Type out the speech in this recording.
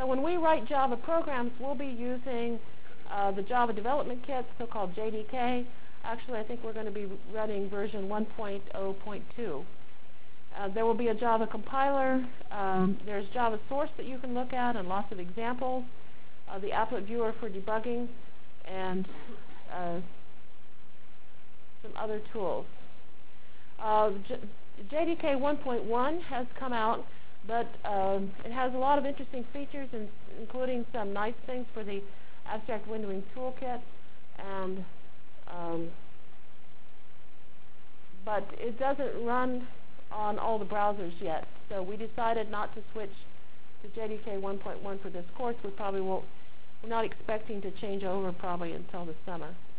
when we write Java programs, we'll be using the Java Development Kit, so-called JDK. Actually, I think we're going to be running version 1.0.2. There will be a Java compiler. There's Java source that you can look at and lots of examples. The applet viewer for debugging, and some other tools. JDK 1.1 has come out, but it has a lot of interesting features, including some nice things for the abstract windowing toolkit, and but it doesn't run on all the browsers yet. So we decided not to switch to JDK 1.1 for this course. We probably won't. We're not expecting to change over probably until the summer.